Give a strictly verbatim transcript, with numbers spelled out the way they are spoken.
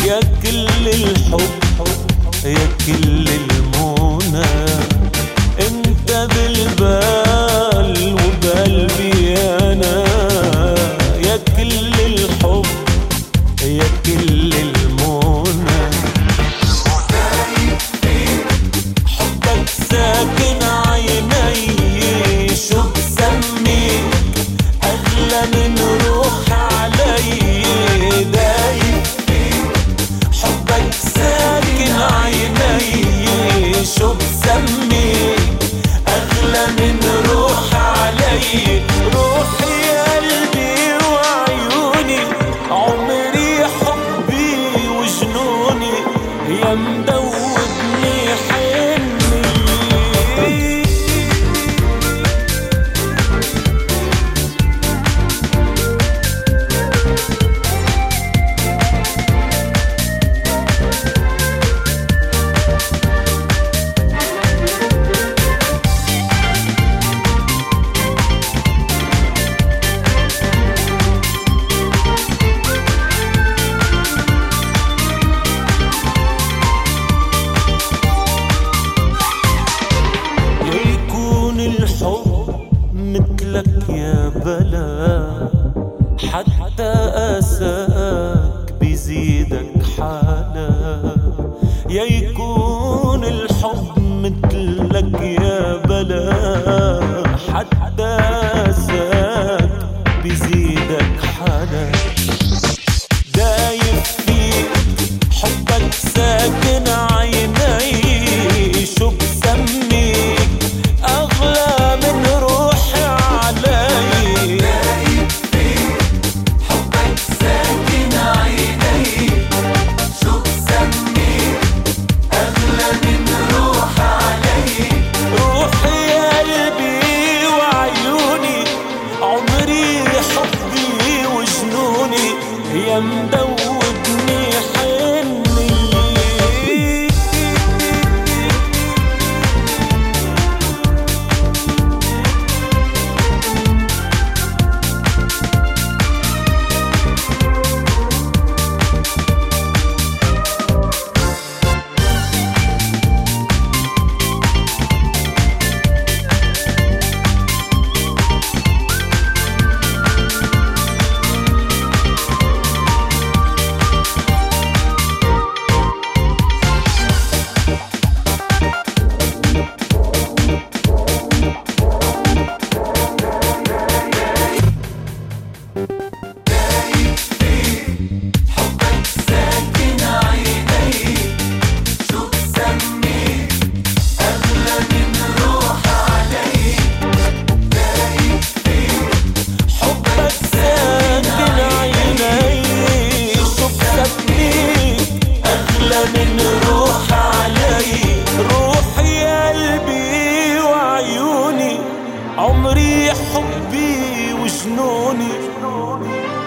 يا كل الحب يا كل المنى، انت بالبال وبقلبي انا. يا كل الحب يا كل المنى، حبك ساكن عيني، شو بسميك اغلى من روح علي. دايب حبك ساكن عيني، شو بسميك اغلى من روح علي. روحي قلبي وعيوني، عمري حبي وجنوني، يا مدوبني حني. مثلك يا بلا، حتى أساك بيزيدك حالا. يا يكون الحب مثلك يا بلا، حتى أساك بيزيدك حالا. دايب فيك حبك ساكن عيني، شو بسميك أغلى من روحي علي. دايب فيك حبك ساكن عيني، شو بسميك أغلى من روحي علي. روحي قلبي وعيوني، عمري حبي وجنوني، يا مدوبني حني. من روح علي. روحي قلبي وعيوني، عمري حبي وجنوني.